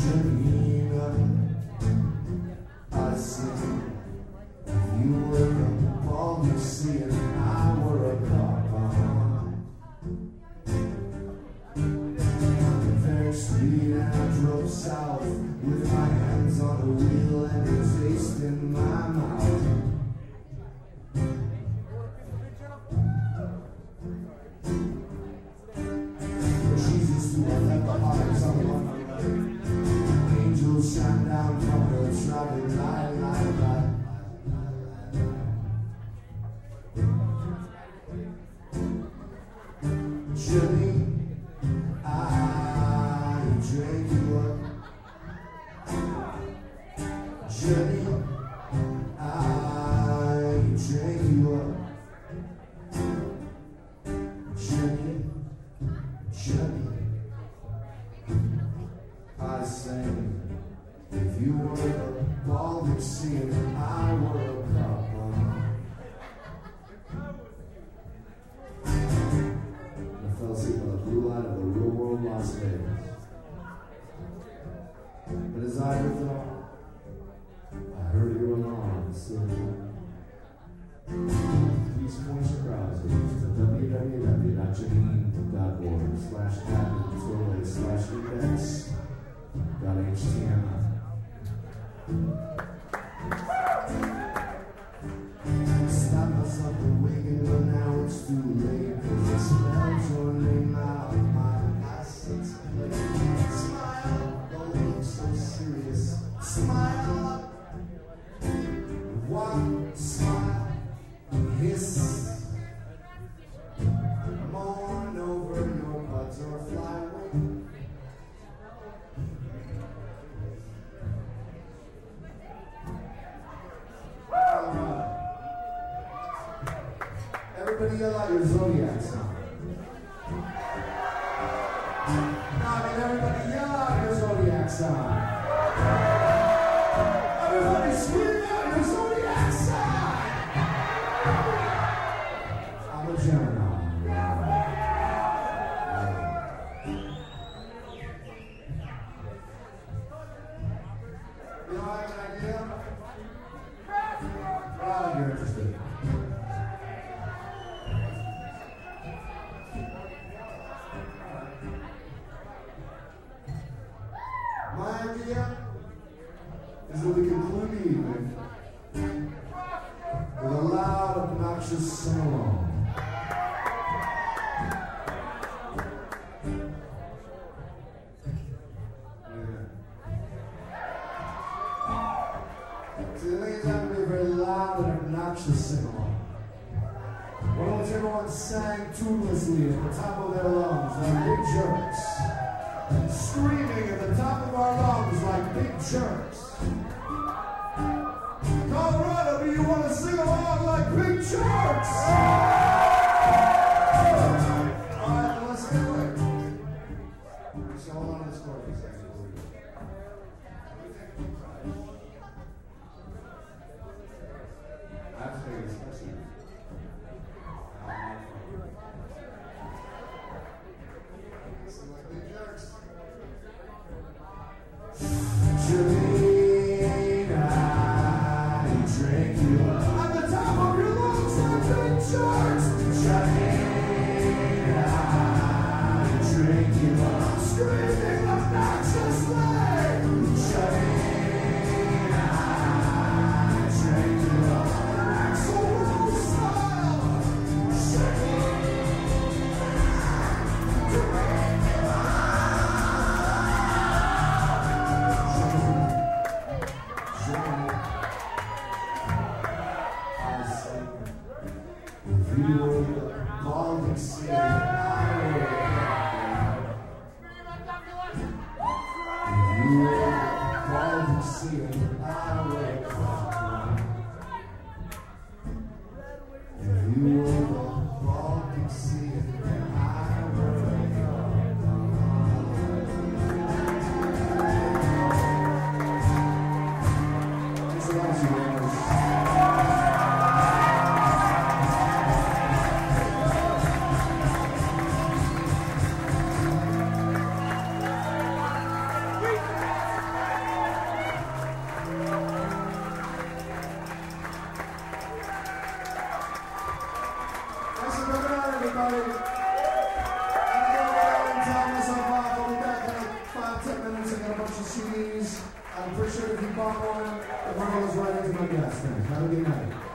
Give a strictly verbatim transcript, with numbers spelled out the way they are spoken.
Janina, I sing. You were a ball you see, and I were a cop. Very sweet, and I drove south with my hands on the wheel and a taste in my mouth. Jesus, who left the hearts on one angels shine down from the traffic light, light, light. Jimmy, I drank you up. Jimmy, I drank you up. Jimmy, Jimmy, I sang. If you were a Baltic Sea and I were a cup. Fell asleep on the blue light of the real world Las Vegas. But as I thought, I heard your alarm sing. These points are browsers to w w w dot janine dot org slash tablet slash index dot h t m l. Stop myself from waking, but now it's too late, cause it smells your name out of my license plate. Smile, don't look so serious. Smile, one smile, hiss. Mourn over your butterfly wing. Everybody yell out your zodiac sign. No, I mean everybody yell out your zodiac sign. Everybody scream out your zodiac sign. I'm a Gemini. You know, I have an idea. Oh, you're interested. My idea is that we conclude the evening with a loud, obnoxious sing-along. See, the thing is, that would be a very loud and obnoxious sing-along. What if everyone sang tunelessly at the top of their lungs like big jerks? Screaming at the top of our lungs like big jerks. Colorado, do you want to sing along like big jerks? Alright, well, let's get away. So hold on to this chord for a second. I have to take this lesson. Sing like big jerks. Janine, I drank you up. At the top of your lungs like big jerks. Janine, I drank you up. Screaming obnoxiously. Janine, I drank you up. Axl Rose style. Janine, I drank you up. If you were the Baltic Sea, I were a If you were the Baltic Sea, I were a If you were the Baltic Sea, I were a Thanks a lot, you guys. Wait! of C Ds. I'm pretty sure if you bought one, the money goes right into my gas tank. Have a good night.